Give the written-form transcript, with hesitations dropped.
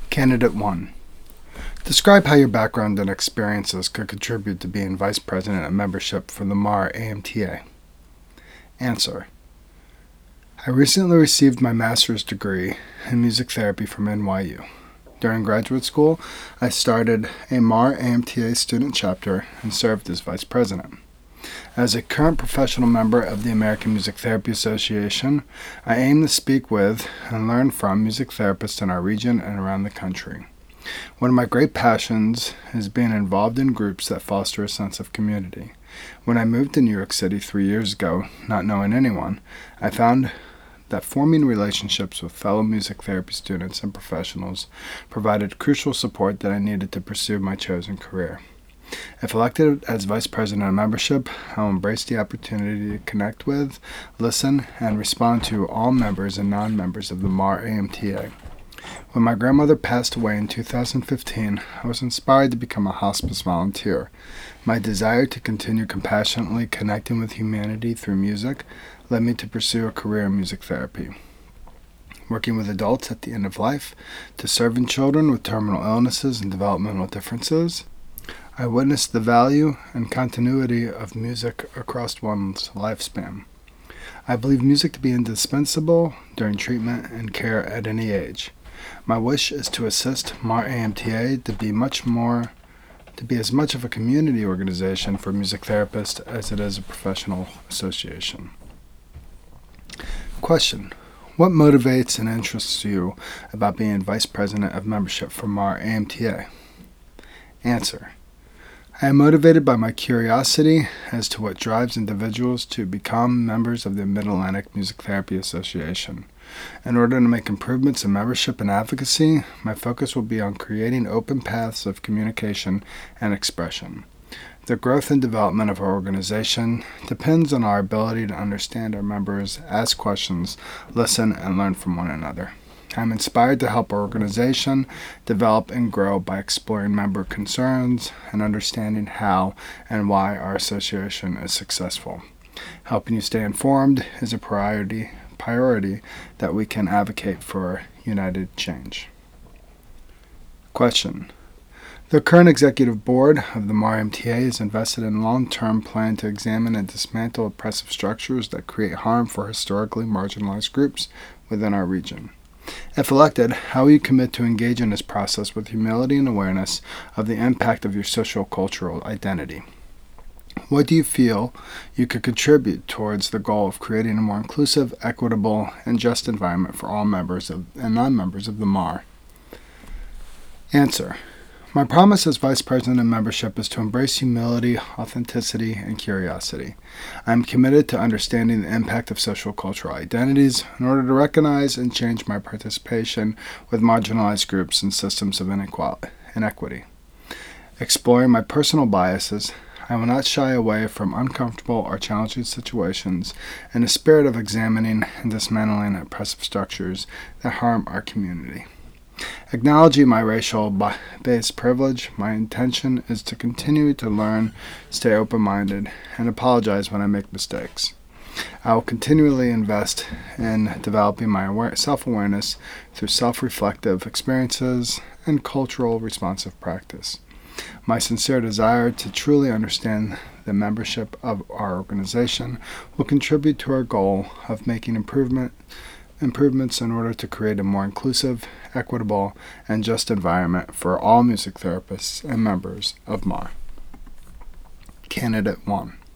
Candidate 1. Describe how your background and experiences could contribute to being Vice President of Membership for the MAR AMTA. Answer. I recently received my master's degree in music therapy from NYU. During graduate school, I started a MAR AMTA student chapter and served as Vice President. As a current professional member of the American Music Therapy Association, I aim to speak with and learn from music therapists in our region and around the country. One of my great passions is being involved in groups that foster a sense of community. When I moved to New York City 3 years ago, not knowing anyone, I found that forming relationships with fellow music therapy students and professionals provided crucial support that I needed to pursue my chosen career. If elected as Vice President of Membership, I will embrace the opportunity to connect with, listen, and respond to all members and non-members of the MAR AMTA. When my grandmother passed away in 2015, I was inspired to become a hospice volunteer. My desire to continue compassionately connecting with humanity through music led me to pursue a career in music therapy. Working with adults at the end of life, to serving children with terminal illnesses and developmental differences, I witnessed the value and continuity of music across one's lifespan. I believe music to be indispensable during treatment and care at any age. My wish is to assist MAR AMTA to be as much of a community organization for music therapists as it is a professional association. Question. What motivates and interests you about being Vice President of Membership for MAR AMTA? Answer. I am motivated by my curiosity as to what drives individuals to become members of the Mid-Atlantic Music Therapy Association. In order to make improvements in membership and advocacy, my focus will be on creating open paths of communication and expression. The growth and development of our organization depends on our ability to understand our members, ask questions, listen, and learn from one another. I'm inspired to help our organization develop and grow by exploring member concerns and understanding how and why our association is successful. Helping you stay informed is a priority that we can advocate for united change. Question. The current executive board of the MAR AMTA is invested in a long-term plan to examine and dismantle oppressive structures that create harm for historically marginalized groups within our region. If elected, how will you commit to engage in this process with humility and awareness of the impact of your social-cultural identity? What do you feel you could contribute towards the goal of creating a more inclusive, equitable, and just environment for all members and non-members of the MAR? Answer. My promise as Vice President of Membership is to embrace humility, authenticity, and curiosity. I am committed to understanding the impact of social cultural identities in order to recognize and change my participation with marginalized groups and systems of inequity. Exploring my personal biases, I will not shy away from uncomfortable or challenging situations in the spirit of examining and dismantling oppressive structures that harm our community. Acknowledging my racial-based privilege, my intention is to continue to learn, stay open-minded, and apologize when I make mistakes. I will continually invest in developing my self-awareness through self-reflective experiences and cultural responsive practice. My sincere desire to truly understand the membership of our organization will contribute to our goal of making improvements in order to create a more inclusive, equitable, and just environment for all music therapists and members of MAR. Candidate 1.